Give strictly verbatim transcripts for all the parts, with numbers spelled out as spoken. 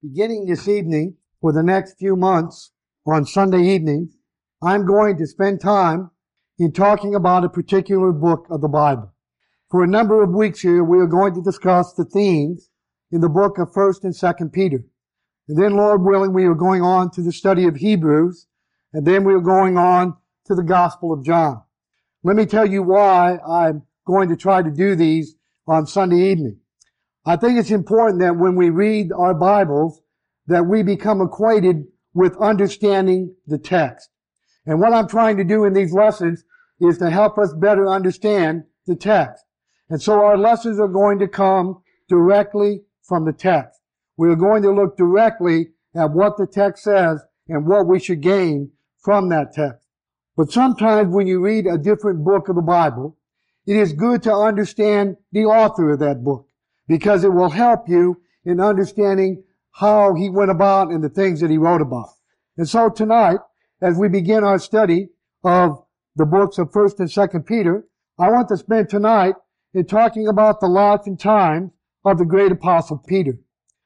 beginning this evening for the next few months on Sunday evenings, I'm going to spend time in talking about a particular book of the Bible. For a number of weeks here, we are going to discuss the themes in the book of First and Second Peter. And then, Lord willing, we are going on to the study of Hebrews, and then we are going on to the Gospel of John. Let me tell you why I'm going to try to do these on Sunday evening. I think it's important that when we read our Bibles, that we become acquainted with understanding the text. And what I'm trying to do in these lessons is to help us better understand the text. And so our lessons are going to come directly from the text. We're going to look directly at what the text says and what we should gain from that text. But sometimes when you read a different book of the Bible, it is good to understand the author of that book, because it will help you in understanding how he went about and the things that he wrote about. And so tonight, as we begin our study of the books of First and Second Peter, I want to spend tonight in talking about the life and times of the great apostle Peter.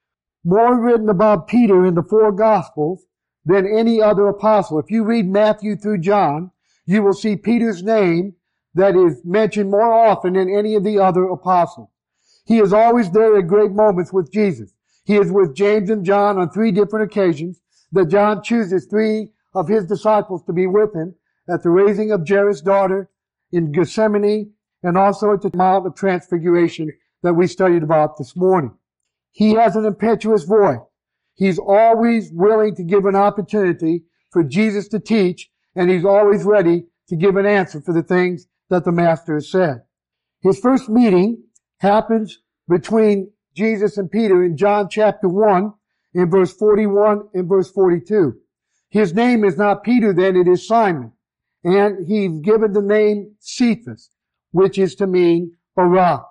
More written about Peter in the four Gospels than any other apostle. If you read Matthew through John, you will see Peter's name that is mentioned more often than any of the other apostles. He is always there at great moments with Jesus. He is with James and John on three different occasions that John chooses three of his disciples to be with him at the raising of Jairus' daughter, in Gethsemane, and also at the Mount of Transfiguration that we studied about this morning. He has an impetuous voice. He's always willing to give an opportunity for Jesus to teach, and he's always ready to give an answer for the things that the Master has said. His first meeting happens between Jesus and Peter in John chapter one, in verse forty-one and verse forty-two. His name is not Peter then, it is Simon. And he's given the name Cephas, which is to mean a rock.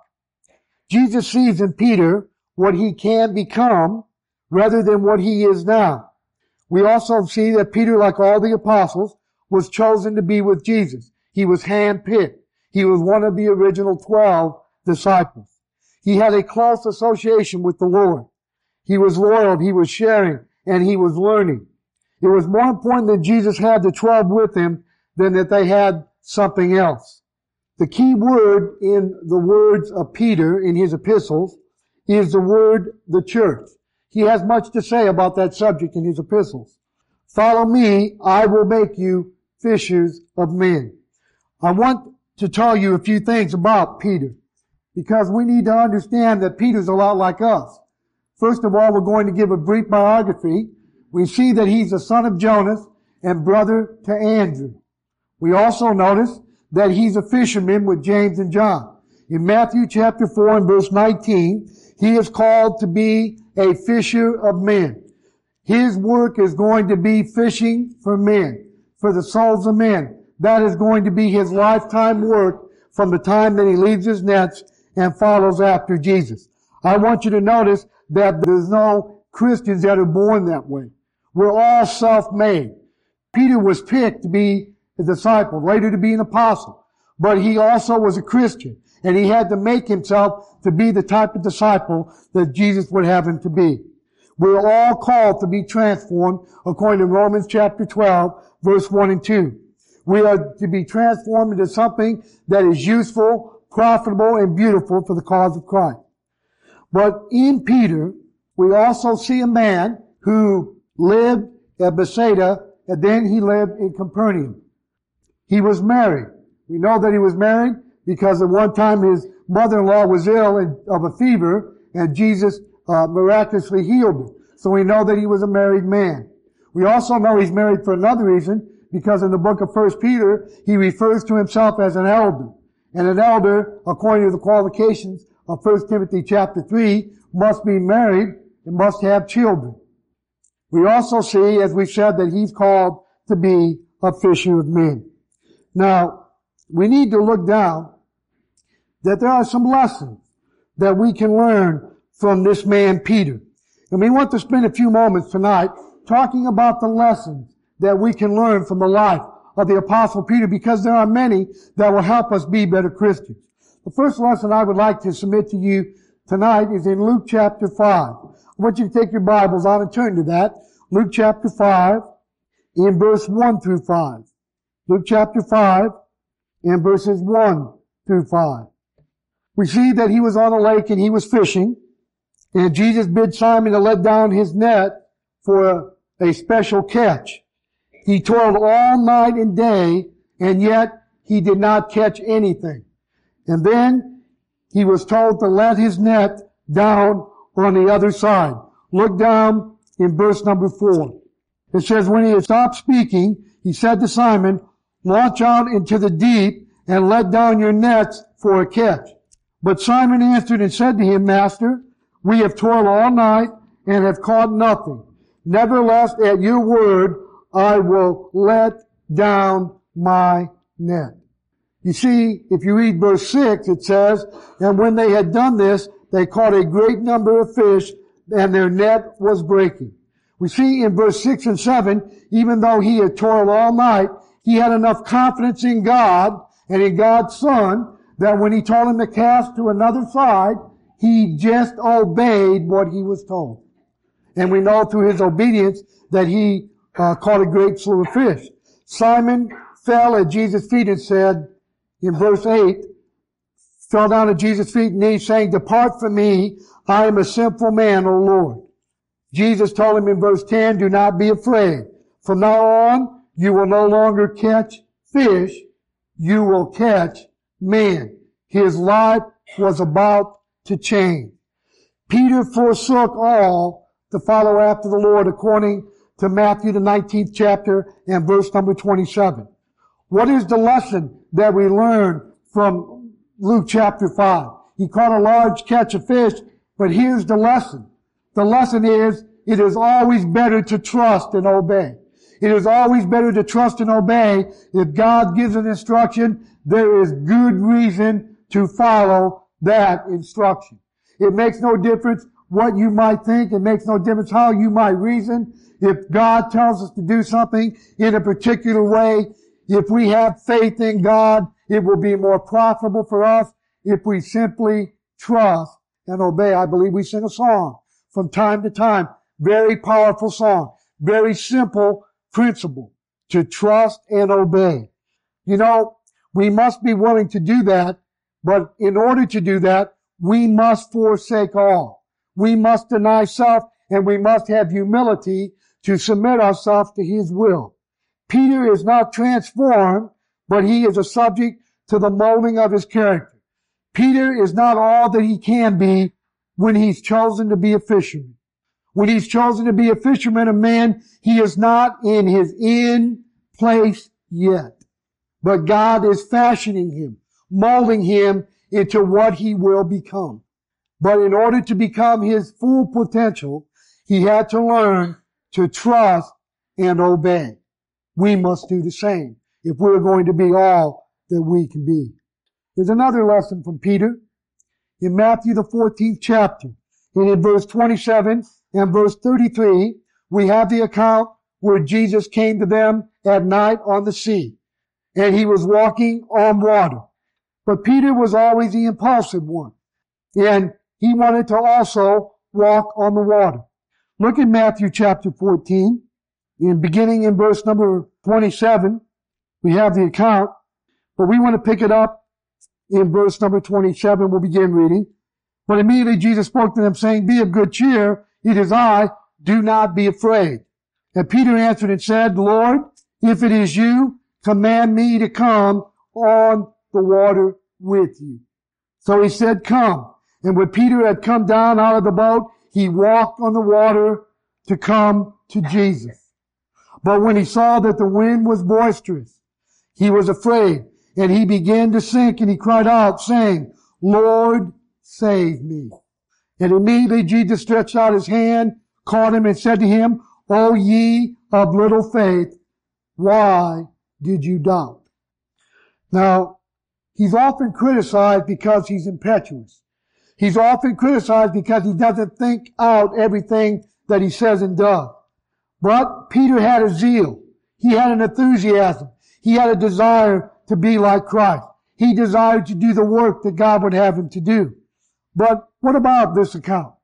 Jesus sees in Peter what he can become rather than what he is now. We also see that Peter, like all the apostles, was chosen to be with Jesus. He was handpicked. He was one of the original twelve disciples. He had a close association with the Lord. He was loyal, he was sharing, and he was learning. It was more important that Jesus had the twelve with him than that they had something else. The key word in the words of Peter in his epistles is the word the church. He has much to say about that subject in his epistles. Follow me, I will make you fishers of men. I want to tell you a few things about Peter, because we need to understand that Peter's a lot like us. First of all, we're going to give a brief biography. We see that he's the son of Jonas and brother to Andrew. We also notice that he's a fisherman with James and John. In Matthew chapter four and verse nineteen, he is called to be a fisher of men. His work is going to be fishing for men, for the souls of men. That is going to be his lifetime work from the time that he leaves his nets and follows after Jesus. I want you to notice that there's no Christians that are born that way. We're all self-made. Peter was picked to be a disciple, later to be an apostle, but he also was a Christian, and he had to make himself to be the type of disciple that Jesus would have him to be. We're all called to be transformed according to Romans chapter twelve, verse one and two. We are to be transformed into something that is useful, profitable, and beautiful for the cause of Christ. But in Peter, we also see a man who lived at Bethsaida, and then he lived in Capernaum. He was married. We know that he was married because at one time his mother-in-law was ill of a fever, and Jesus uh, miraculously healed her. So we know that he was a married man. We also know he's married for another reason, because in the book of First Peter, he refers to himself as an elder. And an elder, according to the qualifications of First Timothy chapter three, must be married and must have children. We also see, as we said, that he's called to be a fisher of men. Now, we need to look down that there are some lessons that we can learn from this man Peter. And we want to spend a few moments tonight talking about the lessons that we can learn from the life of the Apostle Peter, because there are many that will help us be better Christians. The first lesson I would like to submit to you tonight is in Luke chapter five. I want you to take your Bibles out and turn to that. Luke chapter five, in verse one through five. Luke chapter five, in verses one through five. We see that he was on a lake and he was fishing, and Jesus bid Simon to let down his net for a, a special catch. He toiled all night and day, and yet he did not catch anything. And then he was told to let his net down on the other side. Look down in verse number four. It says, when he had stopped speaking, he said to Simon, launch out into the deep and let down your nets for a catch. But Simon answered and said to him, Master, we have toiled all night and have caught nothing. Nevertheless, at your word, I will let down my net. You see, if you read verse six, it says, and when they had done this, they caught a great number of fish, and their net was breaking. We see in verse six and seven, even though he had toiled all night, he had enough confidence in God and in God's Son that when he told him to cast to another side, he just obeyed what he was told. And we know through his obedience that he uh, caught a great slew of fish. Simon fell at Jesus' feet and said, in verse eight, fell down at Jesus' feet and knees, saying, depart from me, I am a sinful man, O Lord. Jesus told him in verse ten, do not be afraid. From now on, you will no longer catch fish, you will catch men. His life was about to change. Peter forsook all to follow after the Lord, according to Matthew the nineteenth chapter and verse number twenty-seven. What is the lesson that we learn from Luke chapter five? He caught a large catch of fish, but here's the lesson. The lesson is, it is always better to trust and obey. It is always better to trust and obey. If God gives an instruction, there is good reason to follow that instruction. It makes no difference what you might think. It makes no difference how you might reason. If God tells us to do something in a particular way, if we have faith in God, it will be more profitable for us if we simply trust and obey. I believe we sing a song from time to time. Very powerful song. Very simple principle. To trust and obey. You know, we must be willing to do that, but in order to do that, we must forsake all. We must deny self, and we must have humility to submit ourselves to His will. Peter is not transformed, but he is a subject to the molding of his character. Peter is not all that he can be when he's chosen to be a fisherman. When he's chosen to be a fisherman of men, he is not in his end place yet. But God is fashioning him, molding him into what he will become. But in order to become his full potential, he had to learn to trust and obey. We must do the same if we're going to be all that we can be. There's another lesson from Peter in Matthew the fourteenth chapter. And in verse twenty-seven and verse thirty-three, we have the account where Jesus came to them at night on the sea. And he was walking on water. But Peter was always the impulsive one. And he wanted to also walk on the water. Look at Matthew chapter fourteen. In beginning in verse number twenty-seven, we have the account, but we want to pick it up in verse number twenty-seven. We'll begin reading. But immediately Jesus spoke to them, saying, be of good cheer, it is I, do not be afraid. And Peter answered and said, Lord, if it is you, command me to come on the water with you. So he said, come. And when Peter had come down out of the boat, he walked on the water to come to Jesus. But when he saw that the wind was boisterous, he was afraid, and he began to sink, and he cried out, saying, Lord, save me. And immediately Jesus stretched out his hand, caught him, and said to him, O ye of little faith, why did you doubt? Now, he's often criticized because he's impetuous. He's often criticized because he doesn't think out everything that he says and does. But Peter had a zeal. He had an enthusiasm. He had a desire to be like Christ. He desired to do the work that God would have him to do. But what about this account?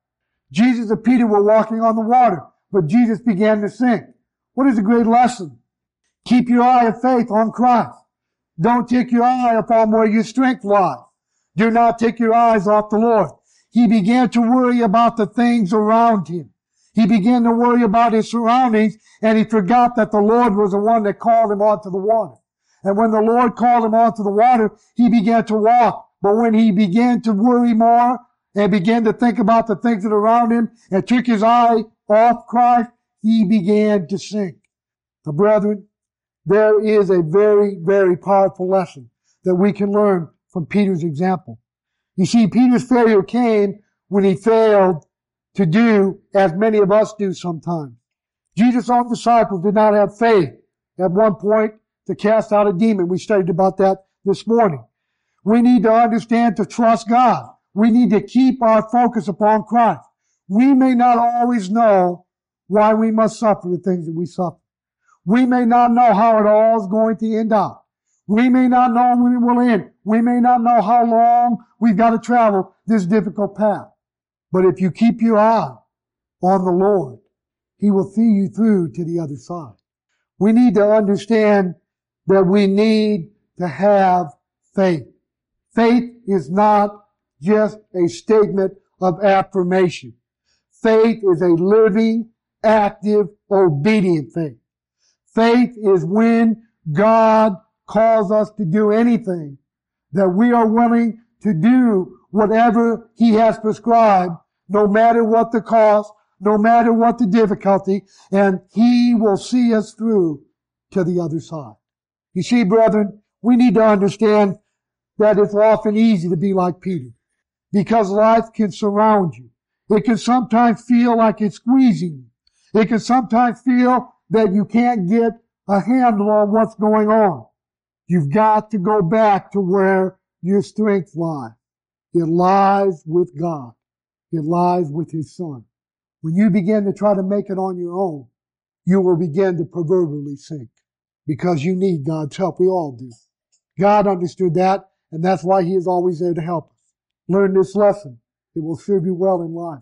Jesus and Peter were walking on the water, but Jesus began to sink. What is a great lesson? Keep your eye of faith on Christ. Don't take your eye upon where your strength lies. Do not take your eyes off the Lord. He began to worry about the things around him. He began to worry about his surroundings, and he forgot that the Lord was the one that called him onto the water. And when the Lord called him onto the water, he began to walk. But when he began to worry more and began to think about the things that are around him and took his eye off Christ, he began to sink. Now, brethren, there is a very, very powerful lesson that we can learn from Peter's example. You see, Peter's failure came when he failed to do as many of us do sometimes. Jesus' own disciples did not have faith at one point to cast out a demon. We studied about that this morning. We need to understand to trust God. We need to keep our focus upon Christ. We may not always know why we must suffer the things that we suffer. We may not know how it all is going to end up. We may not know when it will end. We may not know how long we've got to travel this difficult path. But if you keep your eye on the Lord, He will see you through to the other side. We need to understand that we need to have faith. Faith is not just a statement of affirmation. Faith is a living, active, obedient faith. Faith is when God calls us to do anything, that we are willing to do whatever He has prescribed, no matter what the cost, no matter what the difficulty, and He will see us through to the other side. You see, brethren, we need to understand that it's often easy to be like Peter, because life can surround you. It can sometimes feel like it's squeezing you. It can sometimes feel that you can't get a handle on what's going on. You've got to go back to where your strength lies. It lies with God. It lies with His Son. When you begin to try to make it on your own, you will begin to proverbially sink, because you need God's help. We all do. God understood that, and that's why He is always there to help us. Learn this lesson. It will serve you well in life.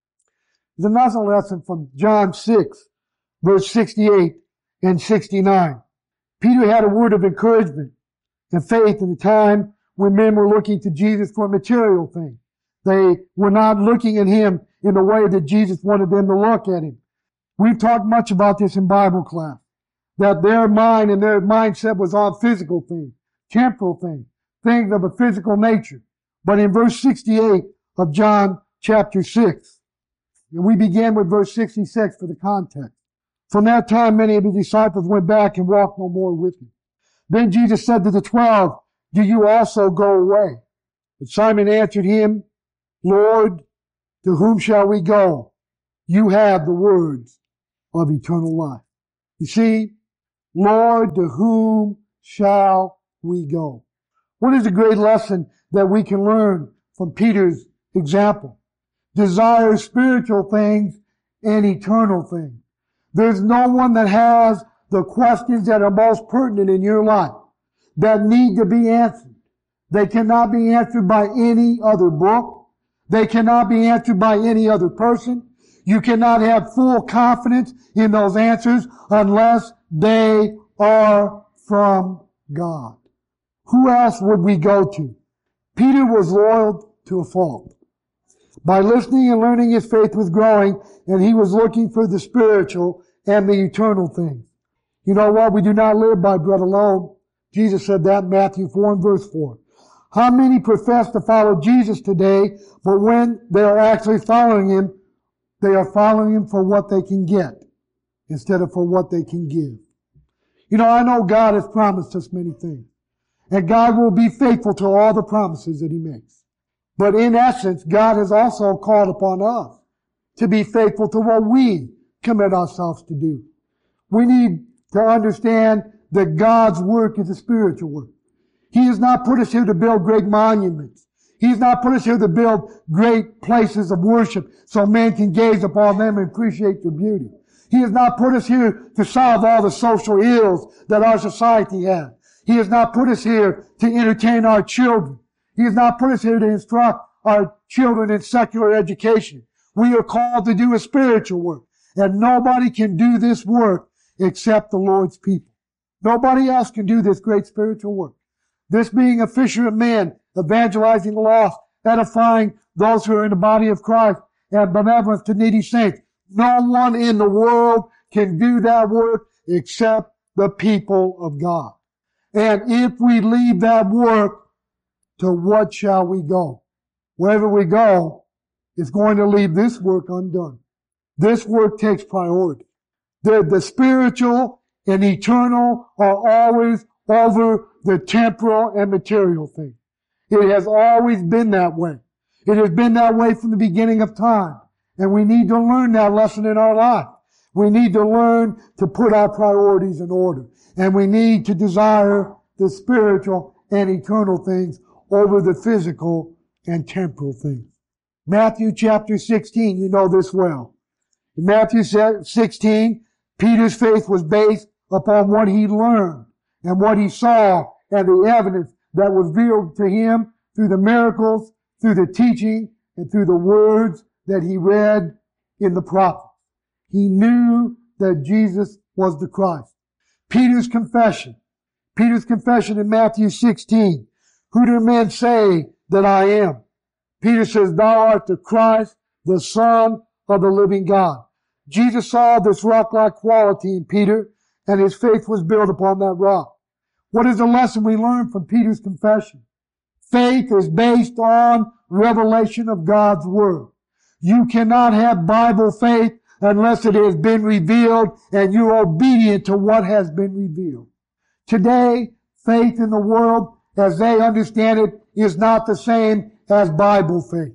There's another lesson from John six, verse sixty-eight and sixty-nine. Peter had a word of encouragement and faith in the time when men were looking to Jesus for material things. They were not looking at Him in the way that Jesus wanted them to look at Him. We've talked much about this in Bible class, that their mind and their mindset was on physical things, temporal things, things of a physical nature. But in verse sixty-eight of John chapter six, and we begin with verse sixty-six for the context. From that time, many of His disciples went back and walked no more with Him. Then Jesus said to the twelve, "Do you also go away?" But Simon answered Him, "Lord, to whom shall we go? You have the words of eternal life." You see, Lord, to whom shall we go? What is a great lesson that we can learn from Peter's example? Desire spiritual things and eternal things. There's no one that has the questions that are most pertinent in your life that need to be answered. They cannot be answered by any other book. They cannot be answered by any other person. You cannot have full confidence in those answers unless they are from God. Who else would we go to? Peter was loyal to a fault. By listening and learning, his faith was growing, and he was looking for the spiritual and the eternal things. You know what? We do not live by bread alone. Jesus said that in Matthew four and verse four. How many profess to follow Jesus today, but when they are actually following Him, they are following Him for what they can get instead of for what they can give. You know, I know God has promised us many things, and God will be faithful to all the promises that He makes. But in essence, God has also called upon us to be faithful to what we commit ourselves to do. We need to understand that God's work is a spiritual work. He has not put us here to build great monuments. He's not put us here to build great places of worship so men can gaze upon them and appreciate their beauty. He has not put us here to solve all the social ills that our society has. He has not put us here to entertain our children. He has not put us here to instruct our children in secular education. We are called to do a spiritual work. And nobody can do this work except the Lord's people. Nobody else can do this great spiritual work. This being a fisher of men, evangelizing the lost, edifying those who are in the body of Christ, and benevolence to needy saints. No one in the world can do that work except the people of God. And if we leave that work, to what shall we go? Wherever we go, it's going to leave this work undone. This work takes priority. The, the spiritual and eternal are always over the temporal and material things. It has always been that way. It has been that way from the beginning of time. And we need to learn that lesson in our life. We need to learn to put our priorities in order. And we need to desire the spiritual and eternal things over the physical and temporal things. Matthew chapter sixteen, you know this well. In Matthew sixteen, Peter's faith was based upon what he learned and what he saw and the evidence that was revealed to him through the miracles, through the teaching, and through the words that he read in the prophets. He knew that Jesus was the Christ. Peter's confession. Peter's confession in Matthew sixteen. Who do men say that I am? Peter says, thou art the Christ, the Son of the living God. Jesus saw this rock-like quality in Peter, and his faith was built upon that rock. What is the lesson we learn from Peter's confession? Faith is based on revelation of God's Word. You cannot have Bible faith unless it has been revealed and you're obedient to what has been revealed. Today, faith in the world, as they understand it, is not the same as Bible faith.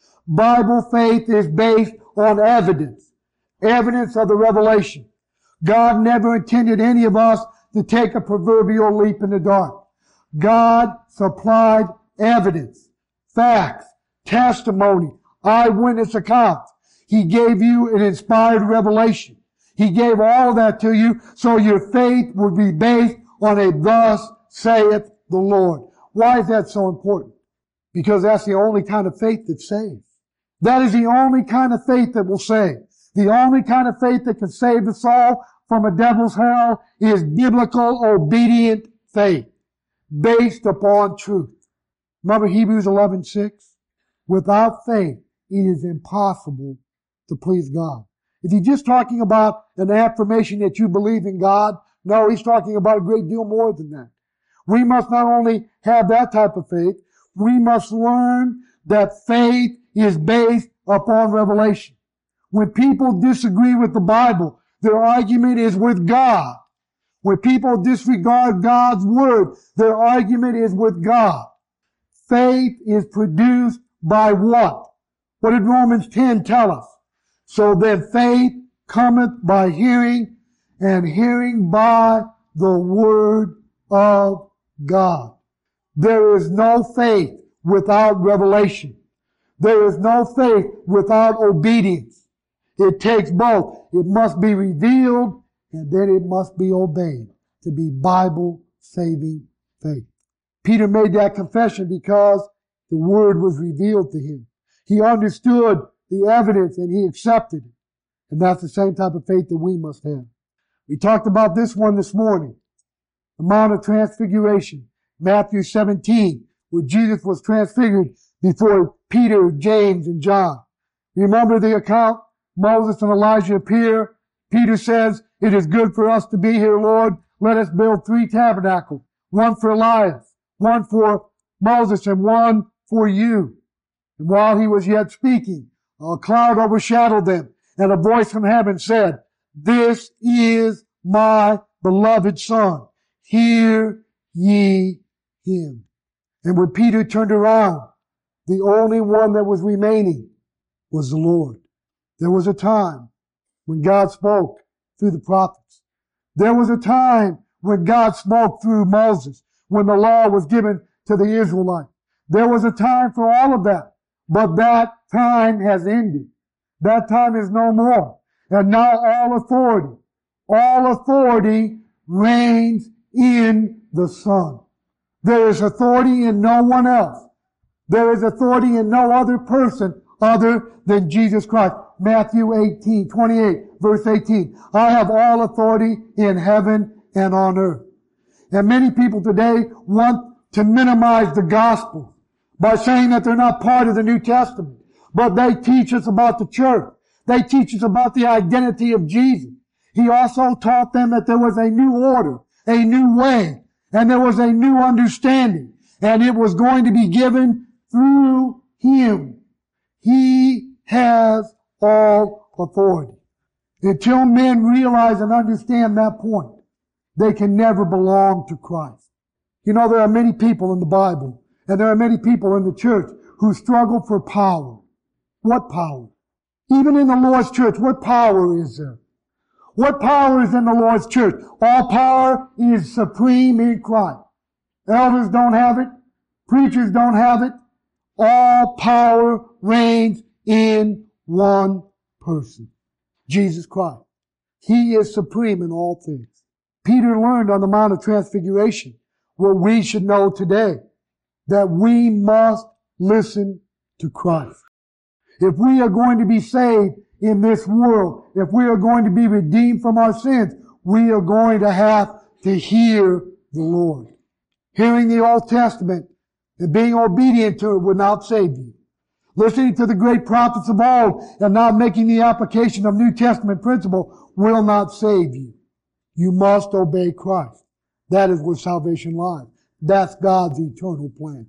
Bible faith is based on evidence, evidence of the revelation. God never intended any of us to take a proverbial leap in the dark. God supplied evidence, facts, testimony, eyewitness accounts. He gave you an inspired revelation. He gave all that to you so your faith would be based on a thus saith the Lord. Why is that so important? Because that's the only kind of faith that saves. That is the only kind of faith that will save. The only kind of faith that can save the soul from a devil's hell is biblical, obedient faith based upon truth. Remember Hebrews eleven six? Without faith, it is impossible to please God. If he's just talking about an affirmation that you believe in God, no, he's talking about a great deal more than that. We must not only have that type of faith, we must learn that faith is based upon revelation. When people disagree with the Bible, their argument is with God. When people disregard God's Word, their argument is with God. Faith is produced by what? What did Romans ten tell us? So then faith cometh by hearing, and hearing by the Word of God. There is no faith without revelation. There is no faith without obedience. It takes both. It must be revealed and then it must be obeyed to be Bible-saving faith. Peter made that confession because the Word was revealed to him. He understood the evidence and he accepted it. And that's the same type of faith that we must have. We talked about this one this morning. The Mount of Transfiguration, Matthew seventeen, where Jesus was transfigured before Peter, James, and John. Remember the account? Moses and Elijah appear. Peter says, it is good for us to be here, Lord. Let us build three tabernacles. One for Elias, one for Moses, and one for you. And while he was yet speaking, a cloud overshadowed them, and a voice from heaven said, this is my beloved Son. Hear ye him. And when Peter turned around, the only one that was remaining was the Lord. There was a time when God spoke through the prophets. There was a time when God spoke through Moses, when the law was given to the Israelites. There was a time for all of that, but that time has ended. That time is no more. And now all authority, all authority reigns in the Son. There is authority in no one else. There is authority in no other person other than Jesus Christ. Matthew eighteen, twenty-eight, verse eighteen. I have all authority in heaven and on earth. And many people today want to minimize the gospel by saying that they're not part of the New Testament. But they teach us about the church. They teach us about the identity of Jesus. He also taught them that there was a new order, a new way, and there was a new understanding. And it was going to be given through Him. He has all authority. Until men realize and understand that point, they can never belong to Christ. You know, there are many people in the Bible, and there are many people in the church who struggle for power. What power? Even in the Lord's church, what power is there? What power is in the Lord's church? All power is supreme in Christ. Elders don't have it. Preachers don't have it. All power reigns in one person, Jesus Christ. He is supreme in all things. Peter learned on the Mount of Transfiguration what we should know today, that we must listen to Christ. If we are going to be saved in this world, if we are going to be redeemed from our sins, we are going to have to hear the Lord. Hearing the Old Testament and being obedient to it would not save you. Listening to the great prophets of old and not making the application of New Testament principle will not save you. You must obey Christ. That is where salvation lies. That's God's eternal plan.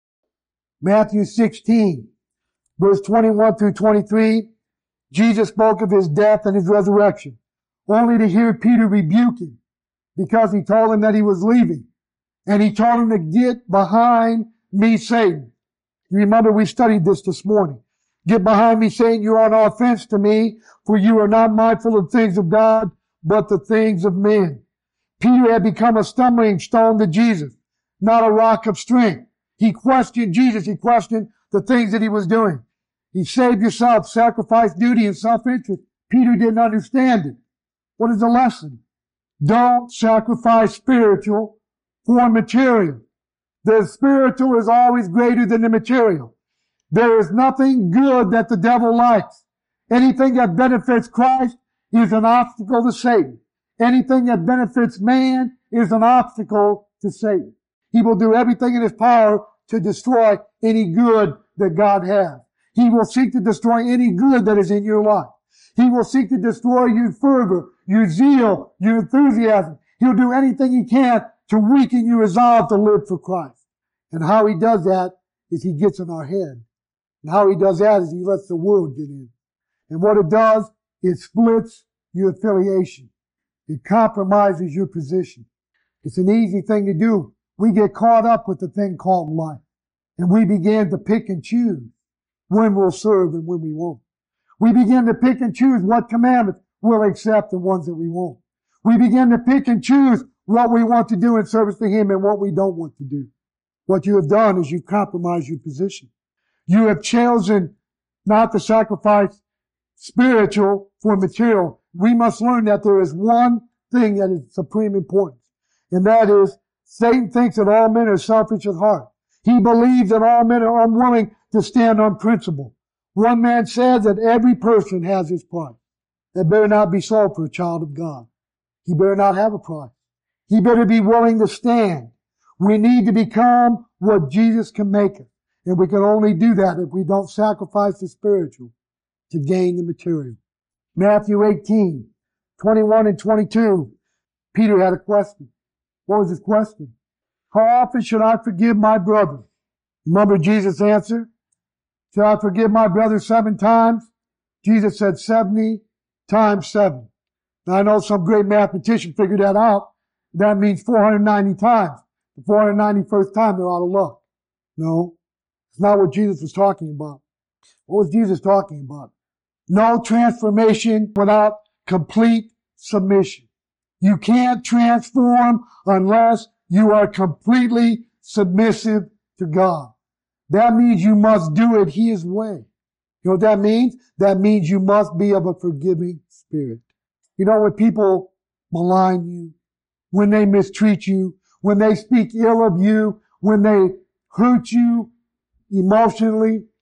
Matthew sixteen, verse twenty-one through twenty-three, Jesus spoke of His death and His resurrection, only to hear Peter rebuke Him because he told him that he was leaving. And he told him to get behind me, Satan. You remember we studied this this morning. Get behind me, Satan, you are an offense to me, for you are not mindful of things of God, but the things of men. Peter had become a stumbling stone to Jesus, not a rock of strength. He questioned Jesus. He questioned the things that He was doing. He saved yourself, sacrifice, duty, and self-interest. Peter didn't understand it. What is the lesson? Don't sacrifice spiritual for material. The spiritual is always greater than the material. There is nothing good that the devil likes. Anything that benefits Christ is an obstacle to Satan. Anything that benefits man is an obstacle to Satan. He will do everything in his power to destroy any good that God has. He will seek to destroy any good that is in your life. He will seek to destroy your fervor, your zeal, your enthusiasm. He'll do anything he can to weaken your resolve to live for Christ. And how he does that is he gets in our head. And how he does that is he lets the world get in. And what it does, it splits your affiliation. It compromises your position. It's an easy thing to do. We get caught up with the thing called life. And we begin to pick and choose when we'll serve and when we won't. We begin to pick and choose what commandments we'll accept and ones that we won't. We begin to pick and choose what we want to do in service to Him and what we don't want to do. What you have done is you've compromised your position. You have chosen not to sacrifice spiritual for material. We must learn that there is one thing that is supreme importance, and that is Satan thinks that all men are selfish at heart. He believes that all men are unwilling to stand on principle. One man said that every person has his price. That better not be so for a child of God. He better not have a price. He better be willing to stand. We need to become what Jesus can make us. And we can only do that if we don't sacrifice the spiritual to gain the material. Matthew eighteen, twenty-one and twenty-two. Peter had a question. What was his question? How often should I forgive my brother? Remember Jesus' answer? Should I forgive my brother seven times? Jesus said seventy times seven. Now I know some great mathematician figured that out. That means four hundred ninety times. The four hundred ninety-first time they're out of luck. No, it's not what Jesus was talking about. What was Jesus talking about? No transformation without complete submission. You can't transform unless you are completely submissive to God. That means you must do it His way. You know what that means? That means you must be of a forgiving spirit. You know, when people malign you, when they mistreat you, when they speak ill of you, when they hurt you emotionally,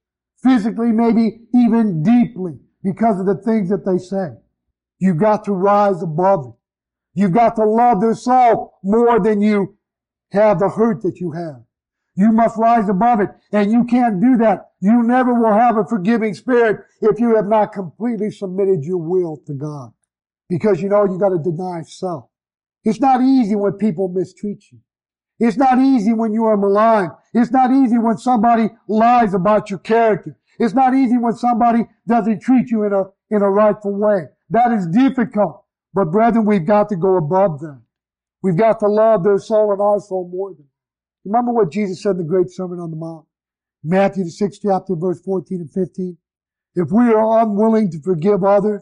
physically, maybe even deeply because of the things that they say. You've got to rise above it. You've got to love their soul more than you have the hurt that you have. You must rise above it, and you can't do that. You never will have a forgiving spirit if you have not completely submitted your will to God. Because you know you got to deny self. It's not easy when people mistreat you. It's not easy when you are maligned. It's not easy when somebody lies about your character. It's not easy when somebody doesn't treat you in a, in a rightful way. That is difficult. But brethren, we've got to go above that. We've got to love their soul and our soul more than. Remember what Jesus said in the Great Sermon on the Mount? Matthew the sixth chapter, verse fourteen and fifteen. If we are unwilling to forgive others,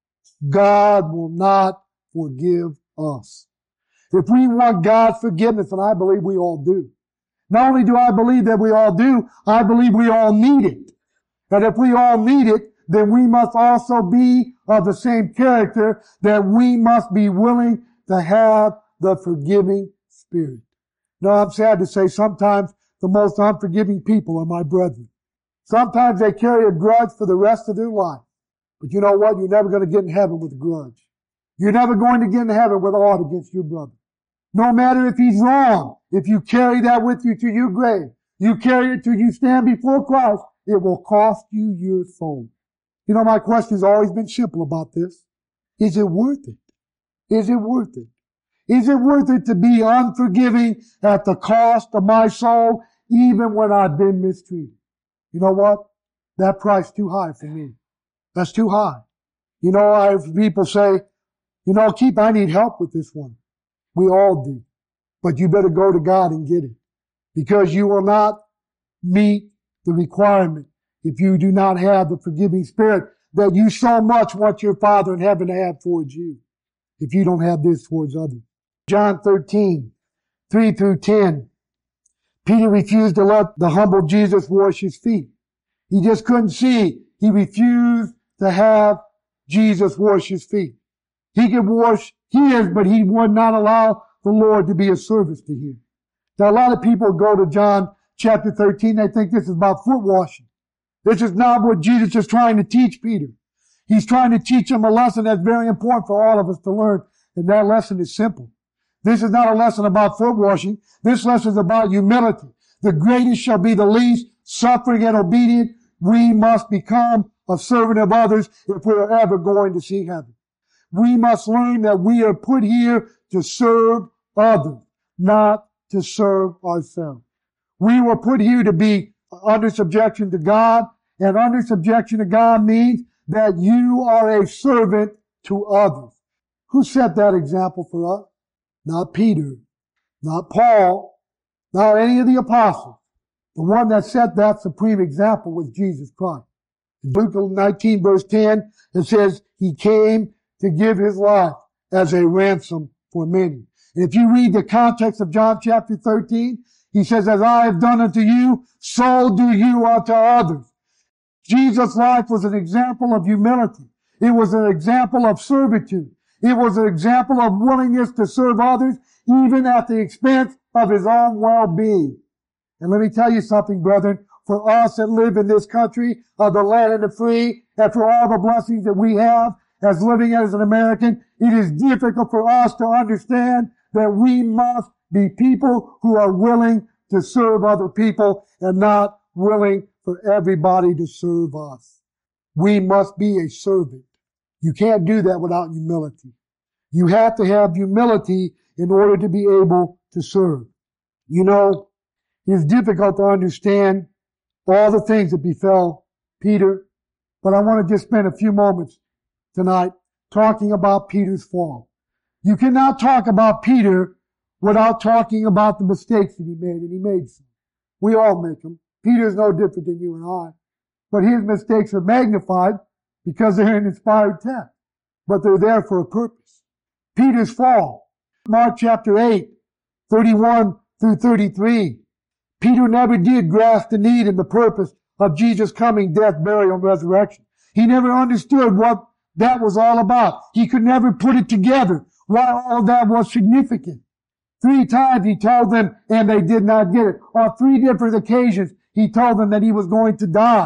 God will not forgive us. If we want God's forgiveness, and I believe we all do. Not only do I believe that we all do, I believe we all need it. And if we all need it, then we must also be of the same character, that we must be willing to have the forgiving spirit. Now, I'm sad to say sometimes the most unforgiving people are my brethren. Sometimes they carry a grudge for the rest of their life. But you know what? You're never going to get in heaven with a grudge. You're never going to get in heaven with aught against your brother. No matter if he's wrong, if you carry that with you to your grave, you carry it till you stand before Christ, it will cost you your soul. You know, my question has always been simple about this. Is it worth it? Is it worth it? Is it worth it to be unforgiving at the cost of my soul, even when I've been mistreated? You know what? That price is too high for me. That's too high. You know, I have people say, you know, Keith, I need help with this one. We all do. But you better go to God and get it. Because you will not meet the requirement if you do not have the forgiving spirit that you so much want your Father in heaven to have towards you. If you don't have this towards others. John thirteen, three through ten. Peter refused to let the humble Jesus wash his feet. He just couldn't see. He refused to have Jesus wash his feet. He could wash his, but he would not allow the Lord to be of service to him. Now, a lot of people go to John chapter thirteen. They think this is about foot washing. This is not what Jesus is trying to teach Peter. He's trying to teach him a lesson that's very important for all of us to learn. And that lesson is simple. This is not a lesson about foot washing. This lesson is about humility. The greatest shall be the least, suffering and obedient. We must become a servant of others if we are ever going to see heaven. We must learn that we are put here to serve others, not to serve ourselves. We were put here to be under subjection to God, and under subjection to God means that you are a servant to others. Who set that example for us? Not Peter, not Paul, not any of the apostles. The one that set that supreme example was Jesus Christ. In Luke nineteen verse ten, it says, he came to give his life as a ransom for many. And if you read the context of John chapter thirteen, he says, as I have done unto you, so do you unto others. Jesus' life was an example of humility. It was an example of servitude. It was an example of willingness to serve others, even at the expense of his own well-being. And let me tell you something, brethren. For us that live in this country of the land of the free, and for all the blessings that we have as living as an American, it is difficult for us to understand that we must be people who are willing to serve other people and not willing for everybody to serve us. We must be a servant. You can't do that without humility. You have to have humility in order to be able to serve. You know, it's difficult to understand all the things that befell Peter, but I want to just spend a few moments tonight talking about Peter's fall. You cannot talk about Peter without talking about the mistakes that he made, and he made some. We all make them. Peter's no different than you and I. But his mistakes are magnified because they're an inspired text. But they're there for a purpose. Peter's fall. Mark chapter eight, thirty-one through thirty-three. Peter never did grasp the need and the purpose of Jesus' coming, death, burial, and resurrection. He never understood what that was all about. He could never put it together, why all of that was significant. Three times he told them, and they did not get it. On three different occasions, he told them that he was going to die.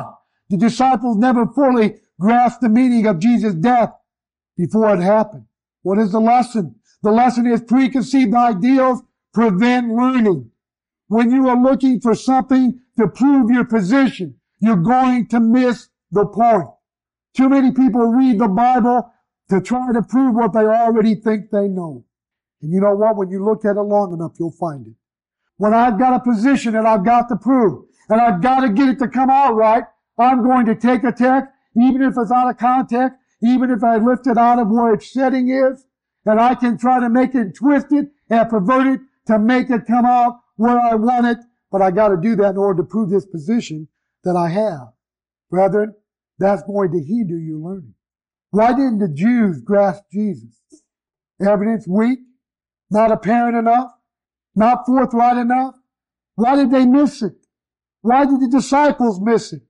The disciples never fully grasped the meaning of Jesus' death before it happened. What is the lesson? The lesson is preconceived ideals prevent learning. When you are looking for something to prove your position, you're going to miss the point. Too many people read the Bible to try to prove what they already think they know. And you know what? When you look at it long enough, you'll find it. When I've got a position and I've got to prove, and I've got to get it to come out right, I'm going to take a text, even if it's out of context, even if I lift it out of where its setting is, and I can try to make it twist it and pervert it to make it come out where I want it, but I got to do that in order to prove this position that I have. Brethren, that's going to hinder your learning. Why didn't the Jews grasp Jesus? Evidence weak? Not apparent enough? Not forthright enough? Why did they miss it? Why did the disciples miss it?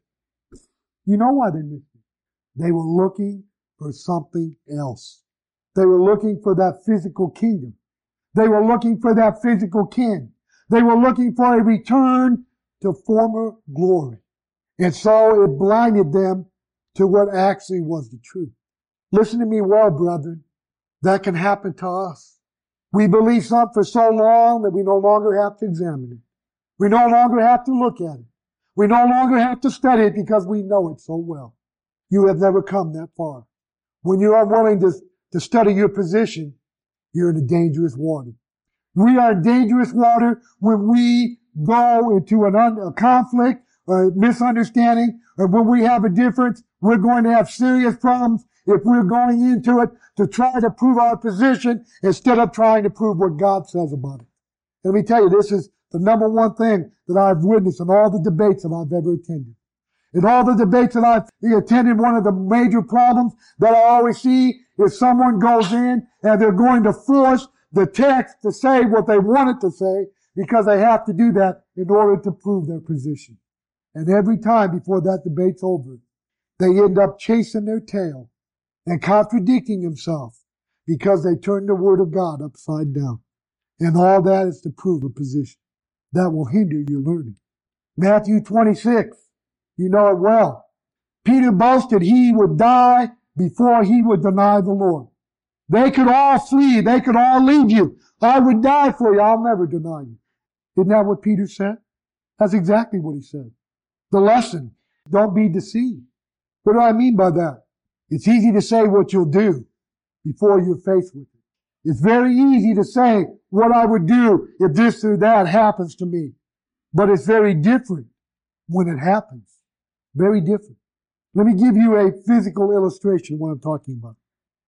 You know why they missed it. They were looking for something else. They were looking for that physical kingdom. They were looking for that physical king. They were looking for a return to former glory. And so it blinded them to what actually was the truth. Listen to me well, brethren. That can happen to us. We believe something for so long that we no longer have to examine it. We no longer have to look at it. We no longer have to study it because we know it so well. You have never come that far. When you are willing to, to study your position, you're in a dangerous water. We are in dangerous water when we go into an un, a conflict or a misunderstanding, or when we have a difference. We're going to have serious problems if we're going into it to try to prove our position instead of trying to prove what God says about it. And let me tell you, this is the number one thing that I've witnessed in all the debates that I've ever attended. In all the debates that I've attended, one of the major problems that I always see is someone goes in and they're going to force the text to say what they want it to say because they have to do that in order to prove their position. And every time before that debate's over, they end up chasing their tail and contradicting themselves because they turn the Word of God upside down. And all that is to prove a position. That will hinder your learning. Matthew twenty-six, you know it well. Peter boasted he would die before he would deny the Lord. They could all flee. They could all leave you. I would die for you. I'll never deny you. Isn't that what Peter said? That's exactly what he said. The lesson, don't be deceived. What do I mean by that? It's easy to say what you'll do before you're faced with it. It's very easy to say what I would do if this or that happens to me. But it's very different when it happens. Very different. Let me give you a physical illustration of what I'm talking about.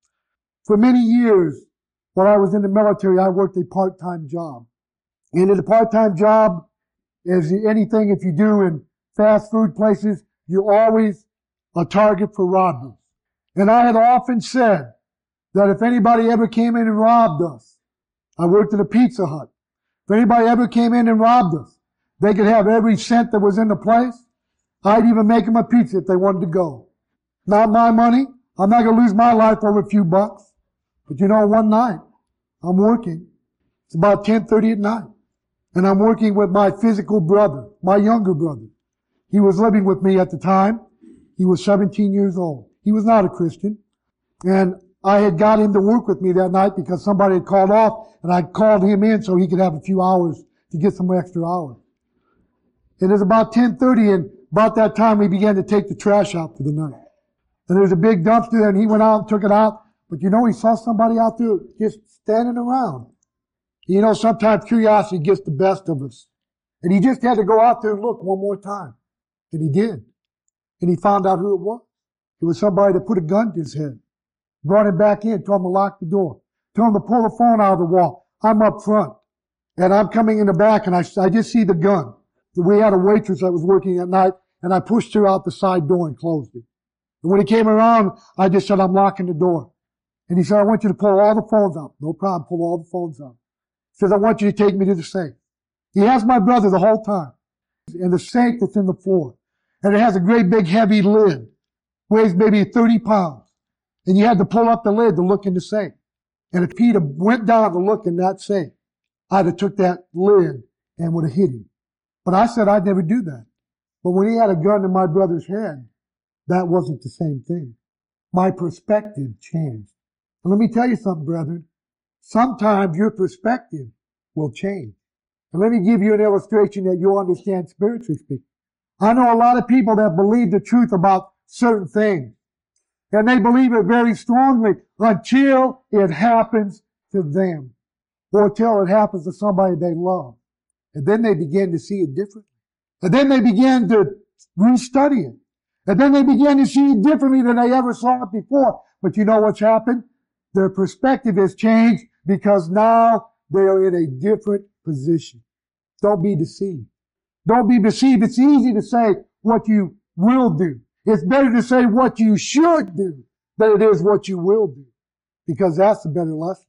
For many years, while I was in the military, I worked a part-time job. And in a part-time job, as anything if you do in fast food places, you're always a target for robbers. And I had often said that if anybody ever came in and robbed us, I worked at a Pizza Hut. If anybody ever came in and robbed us, they could have every cent that was in the place. I'd even make them a pizza if they wanted to go. Not my money. I'm not going to lose my life over a few bucks. But you know, one night, I'm working. It's about ten thirty at night. And I'm working with my physical brother, my younger brother. He was living with me at the time. He was seventeen years old. He was not a Christian. And I had got him to work with me that night because somebody had called off, and I called him in so he could have a few hours to get some extra hours. It was about ten thirty, and about that time we began to take the trash out for the night. And there was a big dumpster there, and he went out and took it out. But you know, he saw somebody out there just standing around. You know, sometimes curiosity gets the best of us. And he just had to go out there and look one more time. And he did. And he found out who it was. It was somebody that put a gun to his head. Brought him back in, told him to lock the door. Told him to pull the phone out of the wall. I'm up front. And I'm coming in the back, and I, I just see the gun. We had a waitress that was working at night, and I pushed her out the side door and closed it. And when he came around, I just said, I'm locking the door. And he said, I want you to pull all the phones out. No problem, pull all the phones out. He says, I want you to take me to the safe. He has my brother the whole time. And the safe that's in the floor. And it has a great big heavy lid. Weighs maybe thirty pounds. And you had to pull up the lid to look in the safe. And if Peter went down to look in that safe, I'd have took that lid and would have hit him. But I said I'd never do that. But when he had a gun in my brother's head, that wasn't the same thing. My perspective changed. And let me tell you something, brethren. Sometimes your perspective will change. And let me give you an illustration that you'll understand spiritually speaking. I know a lot of people that believe the truth about certain things. And they believe it very strongly until it happens to them. Or until it happens to somebody they love. And then they begin to see it differently. And then they begin to restudy it. And then they begin to see it differently than they ever saw it before. But you know what's happened? Their perspective has changed because now they are in a different position. Don't be deceived. Don't be deceived. It's easy to say what you will do. It's better to say what you should do than it is what you will do. Because that's the better lesson.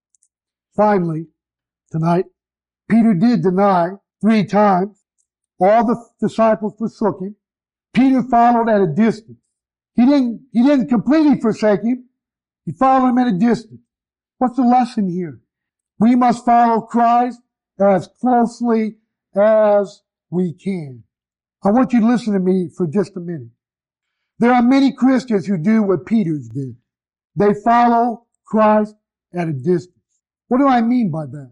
Finally, tonight, Peter did deny three times. All the disciples forsook him. Peter followed at a distance. He didn't, he didn't completely forsake him. He followed him at a distance. What's the lesson here? We must follow Christ as closely as we can. I want you to listen to me for just a minute. There are many Christians who do what Peter's did. They follow Christ at a distance. What do I mean by that?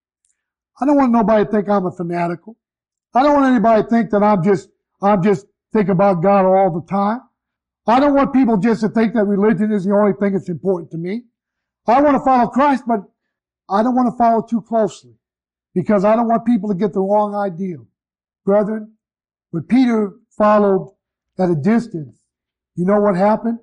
I don't want nobody to think I'm a fanatical. I don't want anybody to think that I'm just, I'm just thinking about God all the time. I don't want people just to think that religion is the only thing that's important to me. I want to follow Christ, but I don't want to follow too closely because I don't want people to get the wrong idea. Brethren, when Peter followed at a distance, you know what happened?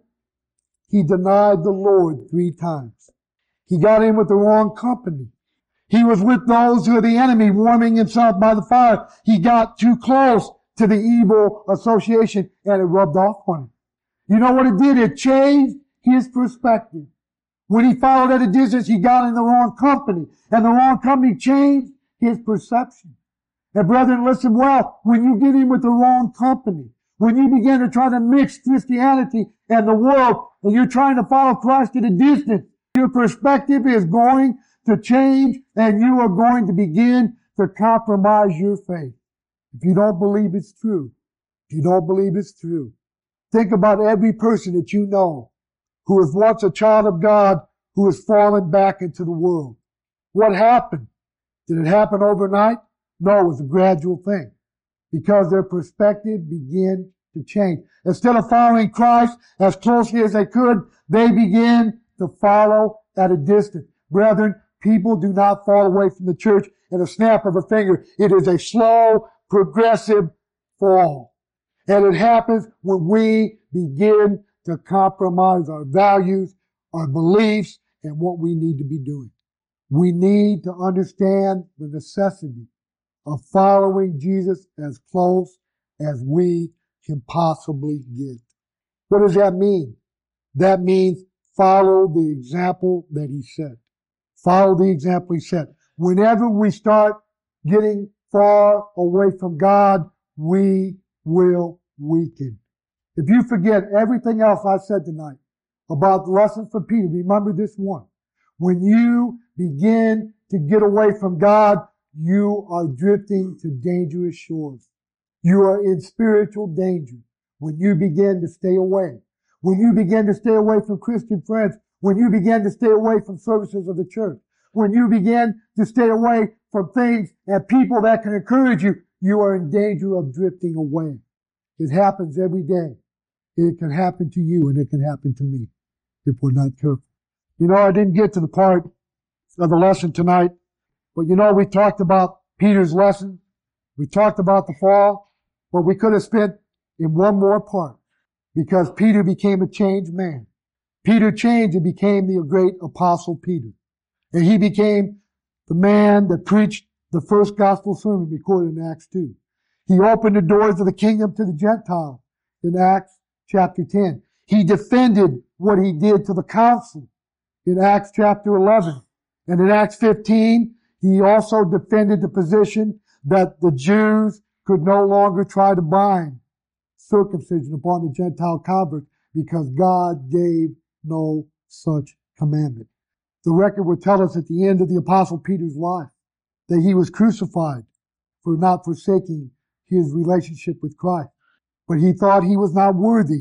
He denied the Lord three times. He got in with the wrong company. He was with those who are the enemy, warming himself by the fire. He got too close to the evil association and it rubbed off on him. You know what it did? It changed his perspective. When he followed at a distance, he got in the wrong company. And the wrong company changed his perception. And brethren, listen well. When you get in with the wrong company, when you begin to try to mix Christianity and the world, and you're trying to follow Christ at a distance, your perspective is going to change and you are going to begin to compromise your faith. If you don't believe it's true, if you don't believe it's true, think about every person that you know who was once a child of God who has fallen back into the world. What happened? Did it happen overnight? No, it was a gradual thing because their perspective began to change. Instead of following Christ as closely as they could, they began to follow at a distance. Brethren, people do not fall away from the church in a snap of a finger. It is a slow, progressive fall. And it happens when we begin to compromise our values, our beliefs, and what we need to be doing. We need to understand the necessity of following Jesus as close as we can possibly get. What does that mean? That means follow the example that he set. Follow the example he set. Whenever we start getting far away from God, we will weaken. If you forget everything else I said tonight about the lessons from Peter, remember this one. When you begin to get away from God, you are drifting to dangerous shores. You are in spiritual danger when you begin to stay away. When you begin to stay away from Christian friends, when you begin to stay away from services of the church, when you begin to stay away from things and people that can encourage you, you are in danger of drifting away. It happens every day. It can happen to you and it can happen to me if we're not careful. You know, I didn't get to the part of the lesson tonight, but you know, we talked about Peter's lesson. We talked about the fall, but we could have spent in one more part because Peter became a changed man. Peter changed and became the great apostle Peter. And he became the man that preached the first gospel sermon recorded in Acts two. He opened the doors of the kingdom to the Gentiles in Acts chapter ten. He defended what he did to the council in Acts chapter eleven. And in Acts fifteen, he also defended the position that the Jews could no longer try to bind circumcision upon the Gentile converts because God gave no such commandment. The record would tell us at the end of the Apostle Peter's life that he was crucified for not forsaking his relationship with Christ. But he thought he was not worthy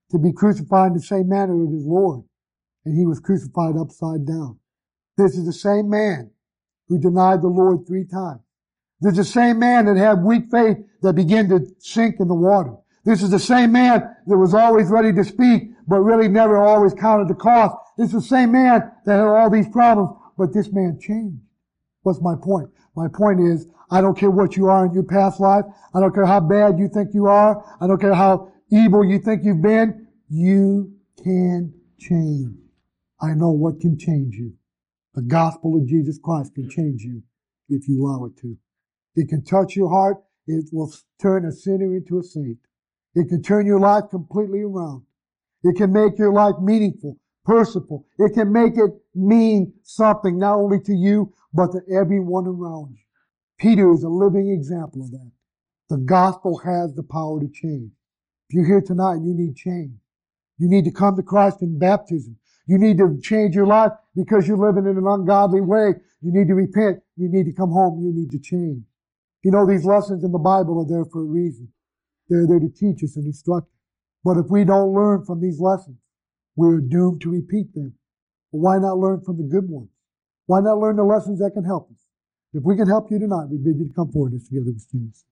to be crucified in the same manner as his Lord, and he was crucified upside down. This is the same man who denied the Lord three times. This is the same man that had weak faith that began to sink in the water. This is the same man that was always ready to speak, but really never always counted the cost. This is the same man that had all these problems, but this man changed. What's my point? My point is, I don't care what you are in your past life. I don't care how bad you think you are. I don't care how evil you think you've been. You can change. I know what can change you. The gospel of Jesus Christ can change you if you allow it to. It can touch your heart. It will turn a sinner into a saint. It can turn your life completely around. It can make your life meaningful, personal. It can make it mean something not only to you, but to everyone around you. Peter is a living example of that. The gospel has the power to change. If you're here tonight, you need change. You need to come to Christ in baptism. You need to change your life because you're living in an ungodly way. You need to repent. You need to come home. You need to change. You know, these lessons in the Bible are there for a reason. They're there to teach us and instruct us. But if we don't learn from these lessons, we're doomed to repeat them. But why not learn from the good ones? Why not learn the lessons that can help us? If we can help you tonight, we bid you to come forward as together with students.